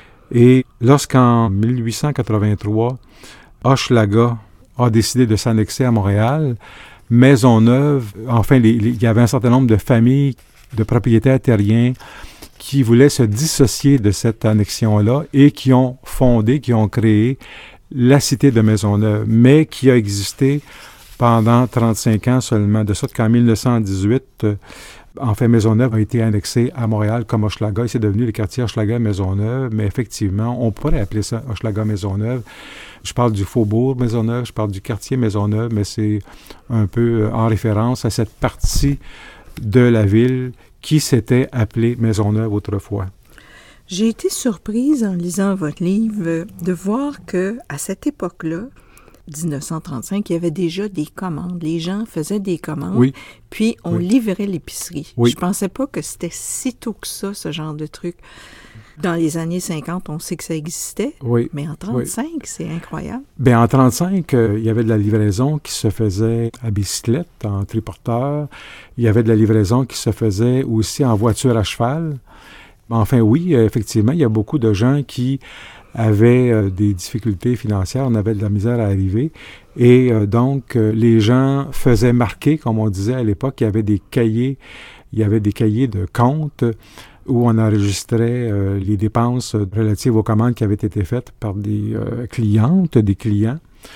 Et lorsqu'en dix-huit cent quatre-vingt-trois, Hochelaga a décidé de s'annexer à Montréal, Maisonneuve, enfin, les, les, il y avait un certain nombre de familles, de propriétaires terriens qui voulaient se dissocier de cette annexion-là et qui ont fondé, qui ont créé la cité de Maisonneuve, mais qui a existé pendant trente-cinq ans seulement, de sorte qu'en dix-neuf cent dix-huit, enfin, Maisonneuve a été annexé à Montréal comme Hochelaga et c'est devenu le quartier Hochelaga-Maisonneuve, mais effectivement, on pourrait appeler ça Hochelaga-Maisonneuve. Je parle du faubourg Maisonneuve, je parle du quartier Maisonneuve, mais c'est un peu en référence à cette partie de la ville qui s'était appelée Maisonneuve autrefois. J'ai été surprise en lisant votre livre de voir que à cette époque-là, dix-neuf cent trente-cinq, il y avait déjà des commandes. Les gens faisaient des commandes, oui. puis on oui. livrait l'épicerie. Oui. Je pensais pas que c'était si tôt que ça, ce genre de truc. Dans les années cinquante, on sait que ça existait, oui. mais en trente-cinq, oui. c'est incroyable. Bien, en trente-cinq, euh, il y avait de la livraison qui se faisait à bicyclette, en triporteur. Il y avait de la livraison qui se faisait aussi en voiture à cheval. Enfin, oui, effectivement, il y a beaucoup de gens qui avaient euh, des difficultés financières, on avait de la misère à arriver. Et euh, donc, euh, les gens faisaient marquer, comme on disait à l'époque, il y avait des cahiers, il y avait des cahiers de comptes où on enregistrait euh, les dépenses relatives aux commandes qui avaient été faites par des euh, clientes, des clients.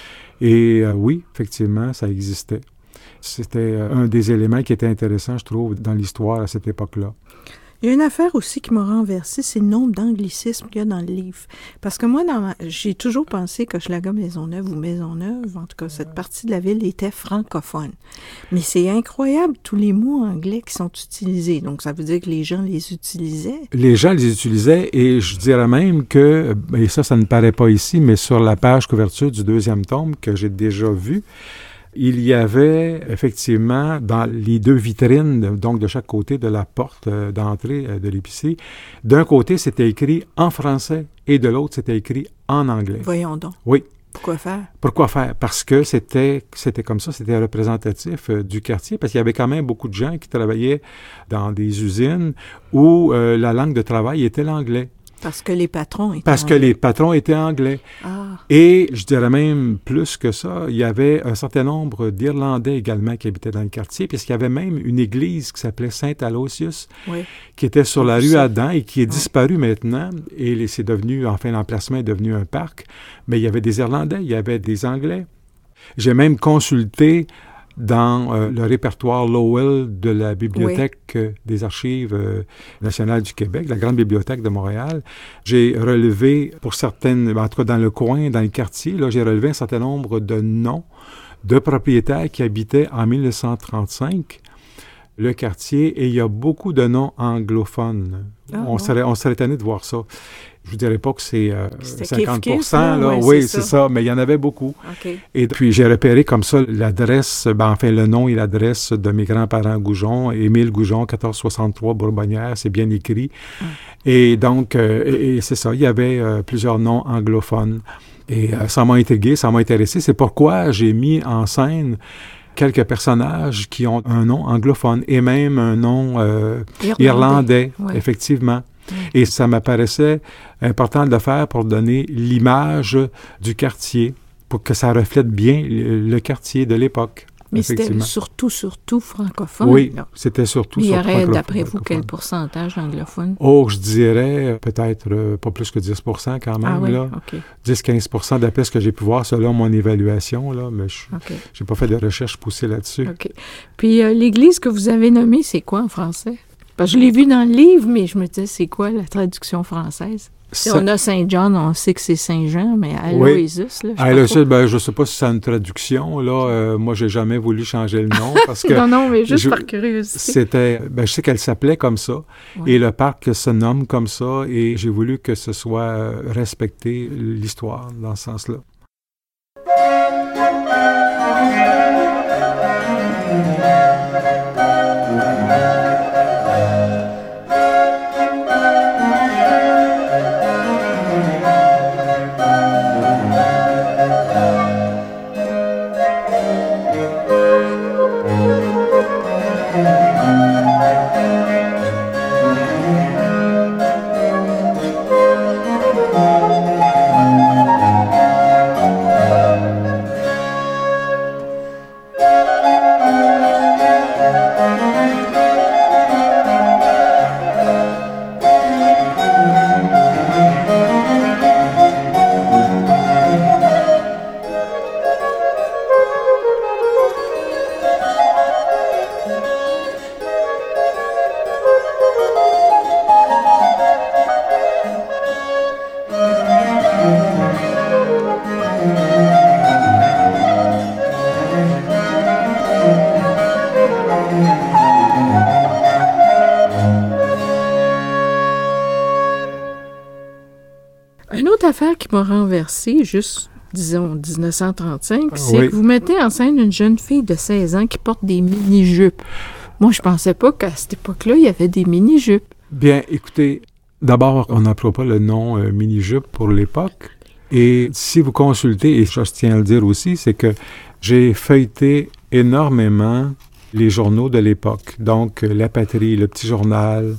Et euh, oui, effectivement, ça existait. C'était euh, un des éléments qui était intéressant, je trouve, dans l'histoire à cette époque-là. Il y a une affaire aussi qui m'a renversée, c'est le nombre d'anglicismes qu'il y a dans le livre. Parce que moi, dans ma, j'ai toujours pensé qu'Hochelaga Maisonneuve ou Maisonneuve, en tout cas, cette partie de la ville était francophone. Mais c'est incroyable, tous les mots anglais qui sont utilisés. Donc, ça veut dire que les gens les utilisaient. Les gens les utilisaient et je dirais même que, et ça, ça ne paraît pas ici, mais sur la page couverture du deuxième tome que j'ai déjà vu, il y avait effectivement dans les deux vitrines, donc de chaque côté de la porte euh, d'entrée euh, de l'épicerie, d'un côté c'était écrit en français et de l'autre c'était écrit en anglais. Voyons donc. Oui. Pourquoi faire? Pourquoi faire? Parce que c'était, c'était comme ça, c'était représentatif euh, du quartier, parce qu'il y avait quand même beaucoup de gens qui travaillaient dans des usines où euh, la langue de travail était l'anglais. Parce que les patrons étaient Parce anglais. que les patrons étaient anglais. Ah. Et je dirais même plus que ça, il y avait un certain nombre d'Irlandais également qui habitaient dans le quartier, puisqu'il y avait même une église qui s'appelait Saint-Aloysius, oui. qui était sur la rue ça. Adam et qui est oui. disparue maintenant. Et c'est devenu, enfin, l'emplacement est devenu un parc. Mais il y avait des Irlandais, il y avait des Anglais. J'ai même consulté dans euh, le répertoire Lowell de la Bibliothèque oui. euh, des Archives euh, nationales du Québec, la grande bibliothèque de Montréal. J'ai relevé, pour certaines, en tout cas dans le coin, dans le quartier, là, j'ai relevé un certain nombre de noms de propriétaires qui habitaient en dix-neuf cent trente-cinq le quartier, et il y a beaucoup de noms anglophones. Ah, on, bon. serait, on serait étonné de voir ça. Je vous dirais pas que c'est euh, cinquante pour cent, kiff, là. Ouais, oui, c'est c'est ça. ça, mais il y en avait beaucoup. Okay. Et puis, j'ai repéré comme ça l'adresse, ben, enfin, le nom et l'adresse de mes grands-parents Goujon, Émile Goujon, quatorze soixante-trois Bourbonnière, c'est bien écrit. Mm. Et donc, euh, et, et c'est ça, il y avait euh, plusieurs noms anglophones. Et euh, ça m'a intrigué, ça m'a intéressé. C'est pourquoi j'ai mis en scène quelques personnages qui ont un nom anglophone et même un nom euh, irlandais, irlandais ouais. effectivement. Mm. Et ça m'apparaissait important de le faire pour donner l'image du quartier, pour que ça reflète bien le, le quartier de l'époque. Mais c'était surtout, surtout francophone. Oui, là. c'était surtout Il y surtout aurait, d'après vous, quel pourcentage anglophone? Oh, je dirais peut-être euh, pas plus que dix pour cent quand même. Ah oui, là. OK. dix à quinze pour cent d'après ce que j'ai pu voir selon mon évaluation, là, mais je okay. n'ai pas fait de recherche poussée là-dessus. OK. Puis euh, l'église que vous avez nommée, c'est quoi en français? Parce que je l'ai vu dans le livre, mais je me disais, c'est quoi la traduction française? Si on a Saint-John, on sait que c'est Saint-Jean, mais Aloysius, oui. là, je Aloysius, ben, je ne sais pas si c'est une traduction. Là, euh, moi, j'ai jamais voulu changer le nom parce que... non, non, mais juste je, par curiosité. C'était, ben, je sais qu'elle s'appelait comme ça, oui. Et le parc se nomme comme ça, et j'ai voulu que ce soit euh, respecté l'histoire dans ce sens-là. Affaire qui m'a renversée, juste, disons, dix-neuf cent trente-cinq, c'est oui. que vous mettez en scène une jeune fille de seize ans qui porte des mini-jupes. Moi, je pensais pas qu'à cette époque-là, il y avait des mini-jupes. Bien, écoutez, d'abord, on n'emploie pas le nom euh, mini-jupe pour l'époque. Et si vous consultez, et je tiens à le dire aussi, c'est que j'ai feuilleté énormément les journaux de l'époque. Donc, La Patrie, Le Petit Journal.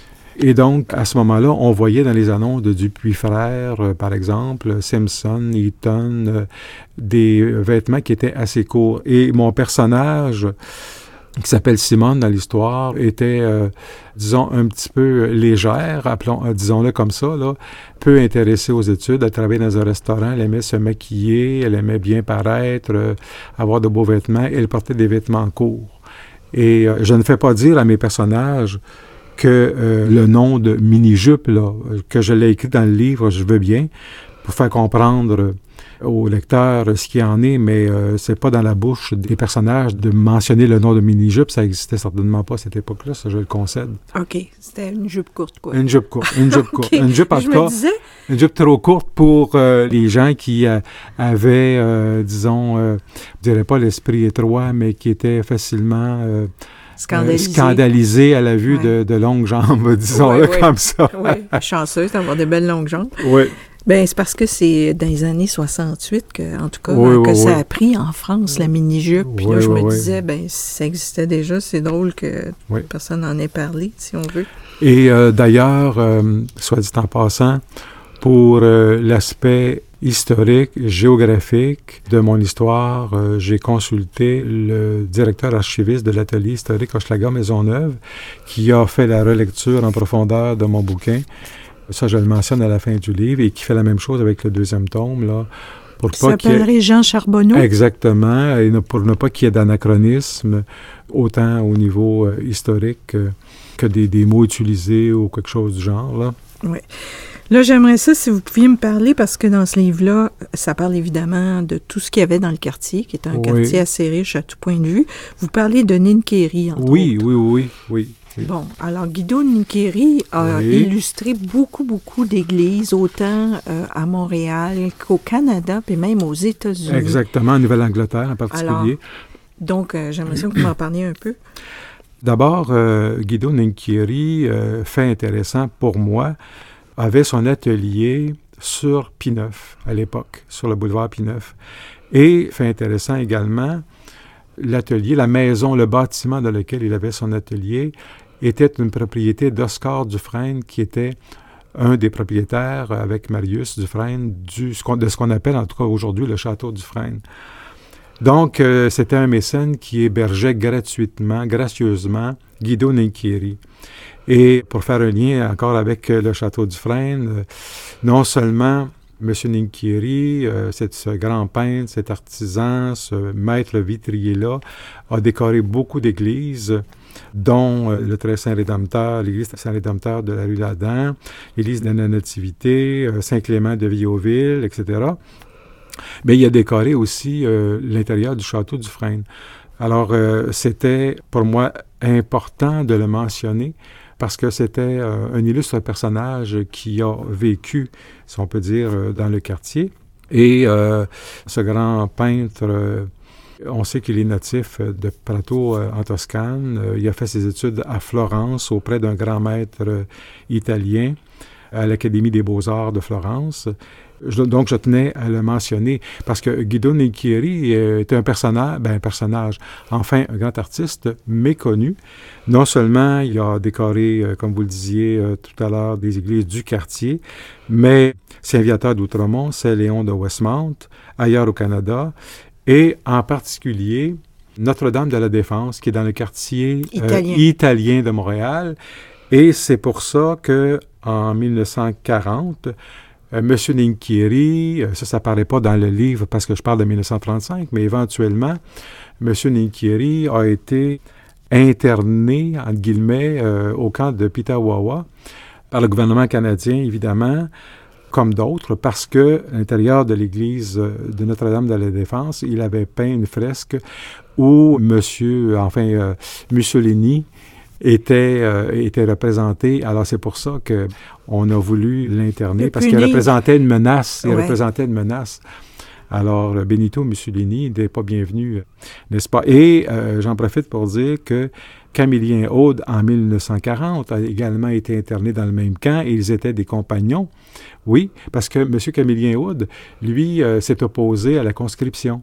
Et donc, à ce moment-là, on voyait dans les annonces de Dupuis Frères, euh, par exemple, Simpson, Eaton, euh, des vêtements qui étaient assez courts. Et mon personnage, qui s'appelle Simone dans l'histoire, était, euh, disons, un petit peu légère, appelons, euh, disons-le comme ça, là, peu intéressée aux études. Elle travaillait dans un restaurant, elle aimait se maquiller, elle aimait bien paraître, euh, avoir de beaux vêtements, et elle portait des vêtements courts. Et euh, je ne fais pas dire à mes personnages que euh, le nom de mini-jupe, là, que je l'ai écrit dans le livre, je veux bien, pour faire comprendre au lecteur ce qu'il en est, mais euh, c'est pas dans la bouche des personnages de mentionner le nom de mini-jupe, ça existait certainement pas à cette époque-là, ça je le concède. OK, c'était une jupe courte, quoi. Une jupe courte, une jupe courte. Okay. Une jupe, en je tout cas, disais... une jupe trop courte pour euh, les gens qui euh, avaient, euh, disons, euh, je dirais pas l'esprit étroit, mais qui étaient facilement... Euh, Scandalisé. Euh, scandalisé à la vue ouais. de, de longues jambes, disons-le ouais, ouais. comme ça. Oui, chanceuse d'avoir des belles longues jambes. Oui. Bien, c'est parce que c'est dans les années soixante-huit que, en tout cas, oui, que oui, ça oui. a pris en France, la mini-jupe. Puis oui, là, je oui, me oui. disais, bien, si ça existait déjà, c'est drôle que oui. personne n'en ait parlé, si on veut. Et euh, d'ailleurs, euh, soit dit en passant, pour euh, l'aspect historique, géographique de mon histoire, euh, j'ai consulté le directeur archiviste de l'atelier historique Hochelaga Maisonneuve qui a fait la relecture en profondeur de mon bouquin. Ça, je le mentionne à la fin du livre et qui fait la même chose avec le deuxième tome, là. Pour qui s'appellerait ait... Jean Charbonneau. Exactement, et pour ne pas qu'il y ait d'anachronisme, autant au niveau euh, historique euh, que des, des mots utilisés ou quelque chose du genre, là. Oui. Là, j'aimerais ça, si vous pouviez me parler, parce que dans ce livre-là, ça parle évidemment de tout ce qu'il y avait dans le quartier, qui est un oui. quartier assez riche à tout point de vue. Vous parlez de Ninkeri, entre oui, autres. Oui, oui, oui, oui. Bon, alors Guido Ninkeri a oui. illustré beaucoup, beaucoup d'églises, autant euh, à Montréal qu'au Canada, puis même aux États-Unis. Exactement, en Nouvelle-Angleterre en particulier. Alors, donc, euh, j'aimerais ça que vous m'en parliez un peu. D'abord, euh, Guido Ninkeri, euh, fait intéressant pour moi, avait son atelier sur Pie-Neuf, à l'époque, sur le boulevard Pie-Neuf. Et, fait intéressant également, l'atelier, la maison, le bâtiment dans lequel il avait son atelier était une propriété d'Oscar Dufresne, qui était un des propriétaires, avec Marius Dufresne, du, de ce qu'on appelle, en tout cas aujourd'hui, le château Dufresne. Donc, euh, c'était un mécène qui hébergeait gratuitement, gracieusement, Guido Ninkieri. Et pour faire un lien encore avec euh, le château du Frêne, euh, non seulement M. Ninkieri, euh, c'est ce grand peintre, cet artisan, ce maître vitrier-là, a décoré beaucoup d'églises, dont euh, le Très Saint-Rédempteur, l'église Saint-Rédempteur de la rue Ladan, l'église de la Nativité, euh, Saint-Clément de Viauville, et cetera. Mais il a décoré aussi euh, l'intérieur du château du Frêne. Alors, euh, c'était pour moi important de le mentionner parce que c'était euh, un illustre personnage qui a vécu, si on peut dire, euh, dans le quartier. Et euh, ce grand peintre, euh, on sait qu'il est natif de Prato euh, en Toscane. Euh, il a fait ses études à Florence auprès d'un grand maître euh, italien à l'Académie des Beaux-Arts de Florence. Je, donc, je tenais à le mentionner parce que Guido Ninkieri était un personnage, ben, un personnage, enfin, un grand artiste méconnu. Non seulement il a décoré, euh, comme vous le disiez euh, tout à l'heure, des églises du quartier, mais Saint-Viateur d'Outremont, Saint-Léon de Westmount, ailleurs au Canada, et en particulier Notre-Dame de la Défense, qui est dans le quartier italien, euh, italien de Montréal. Et c'est pour ça que en dix-neuf cent quarante, Euh, M. Ninkieri, euh, ça, ça paraît pas dans le livre parce que je parle de dix-neuf cent trente-cinq, mais éventuellement, M. Ninkieri a été interné, entre guillemets, euh, au camp de Petawawa par le gouvernement canadien, évidemment, comme d'autres, parce que à l'intérieur de l'église de Notre-Dame de la Défense, il avait peint une fresque où M. enfin, euh, Mussolini était, euh, était représenté. Alors, c'est pour ça qu'on a voulu l'interner, parce qu'il représentait une menace. Il ouais. représentait une menace. Alors, Benito Mussolini n'était pas bienvenu, n'est-ce pas? Et euh, j'en profite pour dire que Camillien Aude, en dix-neuf cent quarante, a également été interné dans le même camp, et ils étaient des compagnons. Oui, parce que M. Camillien Aude, lui, euh, s'est opposé à la conscription.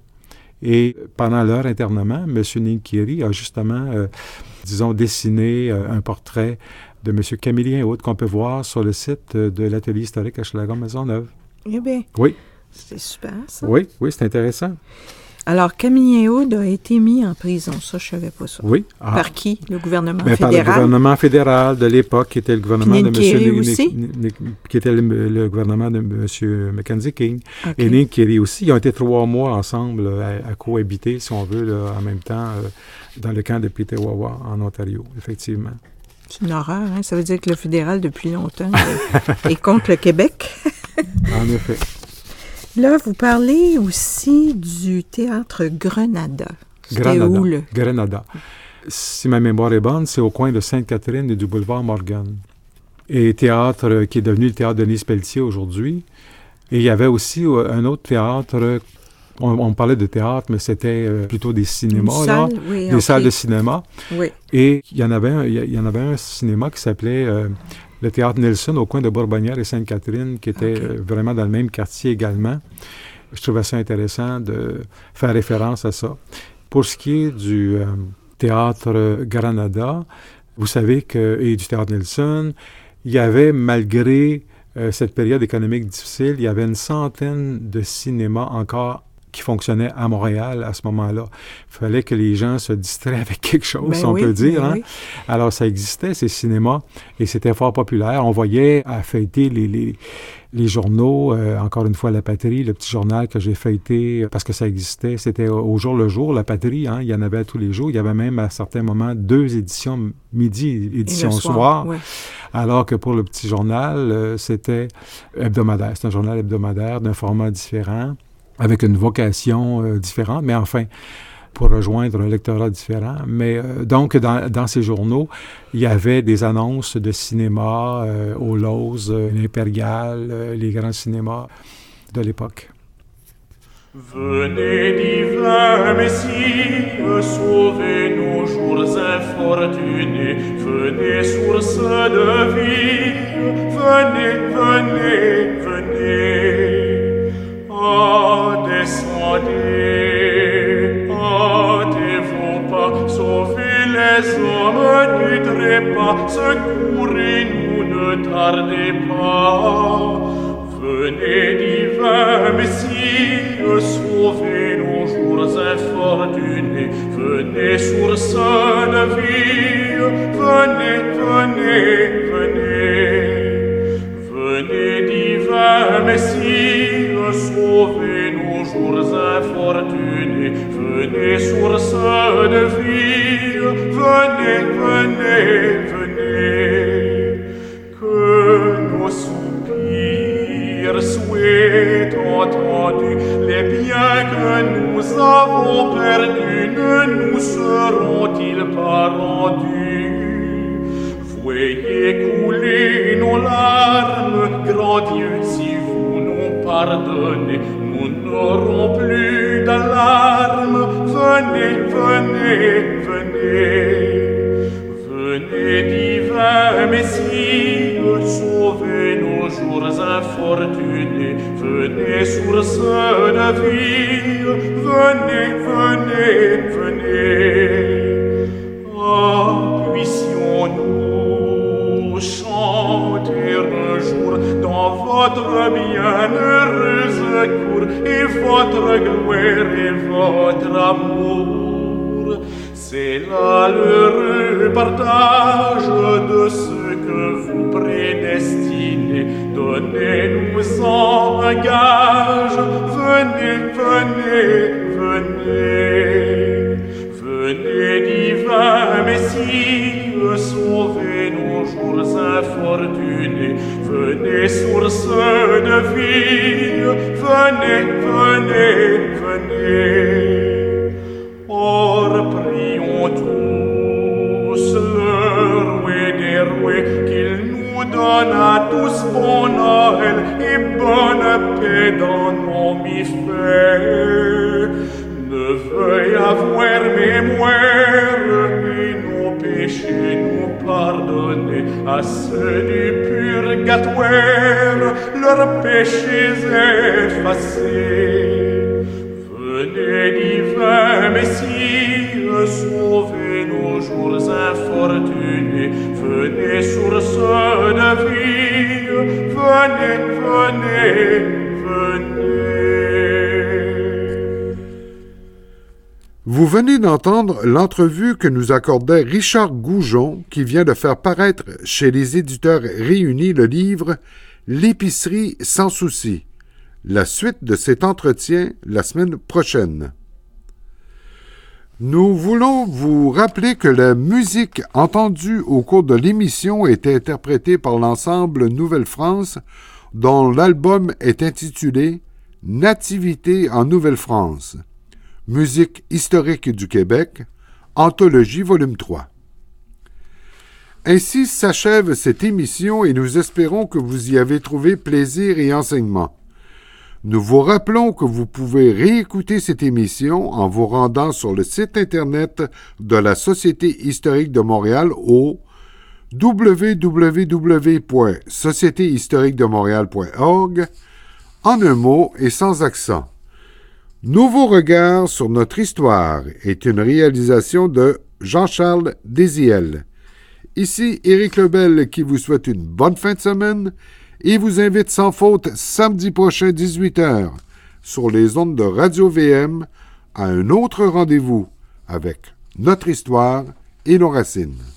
Et pendant leur internement, M. Ninkieri a justement, euh, disons, dessiné euh, un portrait de M. Camillien Aude qu'on peut voir sur le site de l'atelier historique à Hochelaga-Maisonneuve. Eh bien, oui. C'est super, ça. Oui, oui, c'est intéressant. Alors, Camillien Aude a été mis en prison, ça, je ne savais pas ça. Oui. Ah. Par qui? Le gouvernement ben, fédéral? Par le gouvernement fédéral de l'époque, qui était le gouvernement de M. aussi? qui était le, le gouvernement de M. Mackenzie King. Okay. Et Ninkieri aussi. Ils ont été trois mois ensemble à, à cohabiter, si on veut, là, en même temps, euh, dans le camp de Petawawa, en Ontario, effectivement. C'est une horreur, hein? Ça veut dire que le fédéral, depuis longtemps, est contre le Québec. En effet. Là, vous parlez aussi du théâtre Grenada. C'était Granada. où, le... Grenada. Si ma mémoire est bonne, c'est au coin de Sainte-Catherine et du boulevard Morgan. Et théâtre qui est devenu le théâtre Denise Pelletier aujourd'hui. Et il y avait aussi un autre théâtre, on, on parlait de théâtre, mais c'était plutôt des cinémas, Une là, salle, oui, des okay. salles de cinéma. Oui. Et il y en avait un, il y en avait un cinéma qui s'appelait... Euh, le théâtre Nelson au coin de Bourbonnière et Sainte-Catherine, qui était okay. euh, vraiment dans le même quartier également. Je trouvais ça intéressant de faire référence à ça. Pour ce qui est du euh, théâtre Granada, vous savez que, et du théâtre Nelson, il y avait, malgré euh, cette période économique difficile, il y avait une centaine de cinémas encore qui fonctionnait à Montréal à ce moment-là. Il fallait que les gens se distraient avec quelque chose, ben si on oui, peut dire. Ben hein? oui. Alors, ça existait, ces cinémas, et c'était fort populaire. On voyait à feuilleter les, les, les journaux, euh, encore une fois, La Patrie, le petit journal que j'ai feuilleté, parce que ça existait, c'était au jour le jour, La Patrie, hein? Il y en avait tous les jours. Il y avait même, à certains moments, deux éditions midi, édition soir. soir oui. Alors que pour le petit journal, euh, c'était hebdomadaire. C'est un journal hebdomadaire d'un format différent, avec une vocation euh, différente, mais enfin, pour rejoindre un lectorat différent. Mais euh, donc, dans, dans ces journaux, il y avait des annonces de cinéma euh, au Loz, euh, l'Impérial, euh, les grands cinémas de l'époque. Venez divin Messie, sauvez nos jours infortunés, venez source de vie, venez, venez, venez. Ah, descendez, hâtez-vous pas, sauvez les hommes du trépas, secourez-nous, ne tardez pas. Venez divin Messie, sauvez nos nos jours infortunés, venez source de vie, venez, venez, venez, venez divin Messie, sauvez nos jours infortunés, venez source de vie, venez, venez, venez, que nos soupirs soient entendus, les biens que nous avons perdus ne nous seront-ils pas rendus? Voyez couler nos larmes, grand Dieu, si vous nous pardonnez, nous n'aurons plus d'alarme. Venez, venez, venez, venez divin Messie, sauvez nos jours infortunés, venez source de vie, venez, venez, venez. Ah, puissions-nous chanter un jour dans votre bienheureuse cour, et votre gloire et votre amour. C'est là l'heureux partage de ce que vous prédestinez. Donnez-nous-en un gage. Venez, venez, venez. Venez, divin Messie, sauvez nos jours infortunés. Venez, source de vie. Venez, venez, venez. Or, prions tous le roi des rois, qu'il nous donne à tous bon Noël et bonne paix dans nos mi-faits. Ne veuille avoir mémoire et nos péchés nous pardonner, à ceux du purgatoire, leurs péchés effacés. Venez, divin Messie, sauvez nos jours infortunés. Venez, source de vie. Venez, venez, venez. Vous venez d'entendre l'entrevue que nous accordait Richard Goujon, qui vient de faire paraître chez les éditeurs réunis le livre « L'épicerie sans souci ». La suite de cet entretien la semaine prochaine. Nous voulons vous rappeler que la musique entendue au cours de l'émission est interprétée par l'ensemble Nouvelle-France, dont l'album est intitulé « Nativité en Nouvelle-France ». Musique historique du Québec, Anthologie volume trois. Ainsi s'achève cette émission et nous espérons que vous y avez trouvé plaisir et enseignement. Nous vous rappelons que vous pouvez réécouter cette émission en vous rendant sur le site Internet de la Société historique de Montréal au w w w point société historique de montréal point org, en un mot et sans accent. Nouveau regard sur notre histoire est une réalisation de Jean-Charles Désiel. Ici Éric Lebel qui vous souhaite une bonne fin de semaine et vous invite sans faute samedi prochain dix-huit heures sur les ondes de Radio V M à un autre rendez-vous avec notre histoire et nos racines.